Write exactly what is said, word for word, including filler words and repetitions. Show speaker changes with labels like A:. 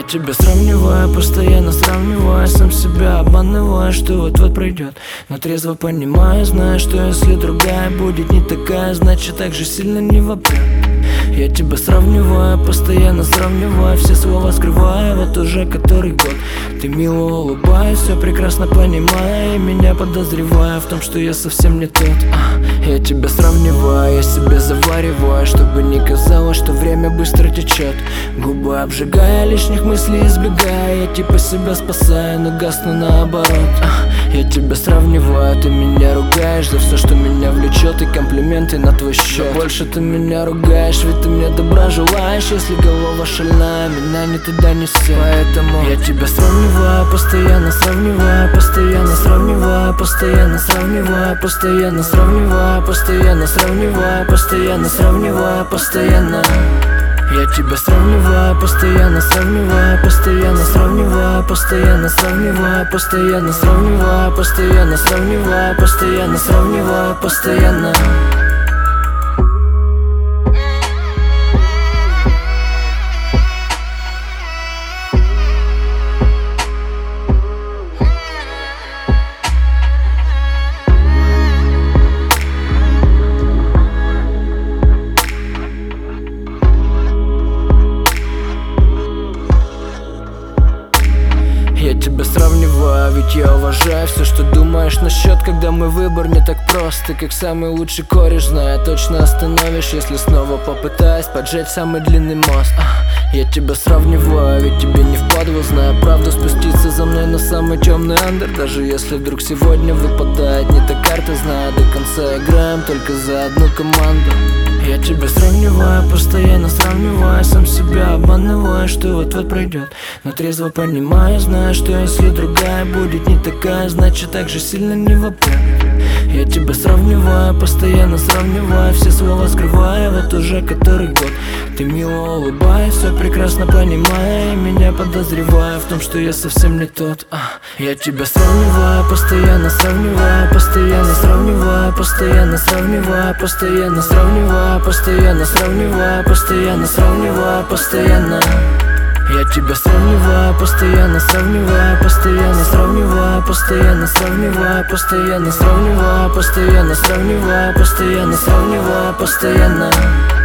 A: тебя сравниваю, постоянно сравниваю, сам себя обманываю, что вот-вот пройдет. Но трезво понимаю, знаю, что если другая будет не такая, значит так же сильно не вопрет. Я тебя сравниваю, постоянно сравниваю, все слова скрываю, вот уже который год. Ты мило улыбаешься, все прекрасно понимая, и меня подозревая в том, что я совсем не тот. а, Я тебя сравниваю, я себе завариваю, чтобы не казалось, что время быстро течет. Губы обжигая, лишних мыслей избегая, я типа себя спасаю, но гасну наоборот. а, Я тебя сравниваю, ты меня ругаешь за все, что меня влечет, и комплименты на твой счет. Но больше ты меня ругаешь, ведь ты мне добра желаешь. Если голова шальная, меня не туда несет. Поэтому я тебя сравниваю, постоянно сравниваю, постоянно сравниваю, постоянно сравниваю, постоянно сравниваю, постоянно сравниваю, постоянно сравниваю, постоянно. Я тебя сравниваю, постоянно сравниваю, постоянно сравниваю, постоянно сравниваю, постоянно сравниваю, постоянно сравниваю, постоянно сравниваю, постоянно. Я тебя сравниваю, ведь я уважаю все, что думаешь насчет, когда мой выбор не так прост. Ты как самый лучший кореш, зная, точно остановишь, если снова попытаюсь поджечь самый длинный мост. а, Я тебя сравниваю, ведь тебе не впадло, зная правду, спуститься за мной на самый темный андер. Даже если вдруг сегодня выпадает не та карта, зная, до конца играем только за одну команду. Я тебя сравниваю, постоянно сравниваю, сам себя обманываю, что вот-вот пройдет. Но трезво понимаю, знаю, что если другая будет не такая, значит так же сильно не вопрет. Я тебя сравниваю, постоянно сравниваю, все слова скрываю, вот уже который год. Ты мило улыбаешься, все прекрасно понимая, и меня подозревая в том, что я совсем не тот. а, Я тебя сравниваю, постоянно сравниваю, постоянно сравниваю, постоянно сравниваю, постоянно сравниваю, постоянно сравниваю, постоянно сравниваю, постоянно. Я тебя сравниваю, постоянно сравниваю, постоянно сравниваю, постоянно сравниваю, постоянно сравниваю, постоянно сравниваю, постоянно сравниваю, постоянно.